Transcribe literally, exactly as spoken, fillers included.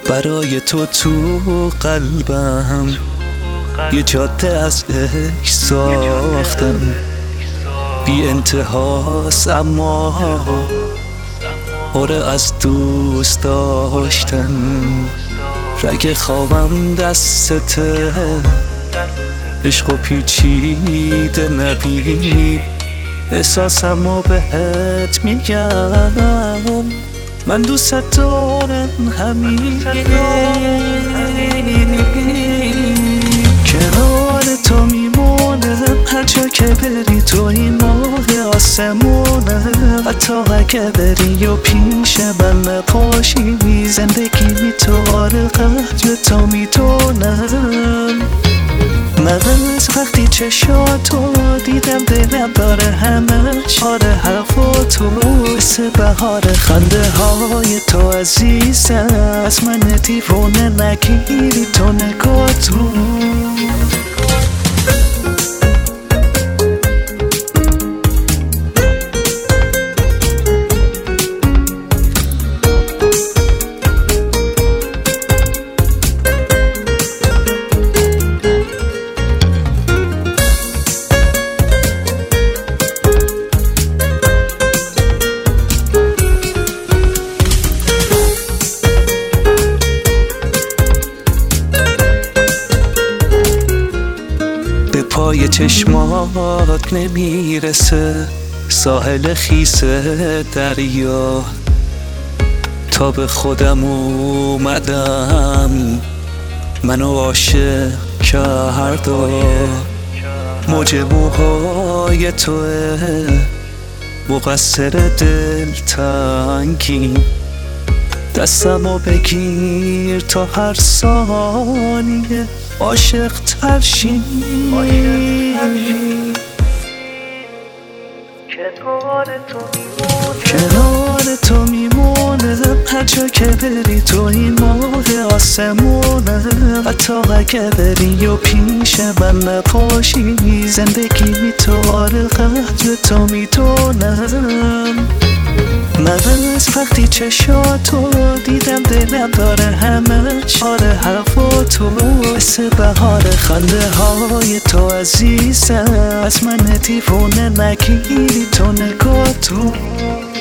برای تو تو قلبم یه جاده از عشق ساختم، بی انتهاست اما پره از دوست داشتن. رگ خوابم دستته، عشق و پیچیده نبید، احساسمو بهت میگم، من دوست دارم همین. کنار تو میمونم هر جا که بری، تو این ماه آسمونم، حتی اگه بری و پیش من نباشی، زندگی می تو آره قدر تو میدونم. من از وقتی چشاتو دیدم دلم داره همش آره هوا تو، مثل بهار خنده های تو عزیزم، از من دیوونه نگیری تو نگاه تو. پای چشمات نمیرسه ساحل خیس دریا، تا به خودم اومدم منو عاشق کردا. موج موهای توه مقصر دل تنگی، دستمو بگیر تا هر ثانیه عاشق تر شی. کنار تو میمونم هر جا که بری، تو این ماه آسمونم، حتی اگه بری و پیش من نباشی، زندگی می تو آره قدر تو میدونم. من از وقتی چشاتو دیدم دلم داره همش آره هوا تو، مثل بهار خنده های تو عزیزم، از من دیوونه نگیری تو نگاه تو.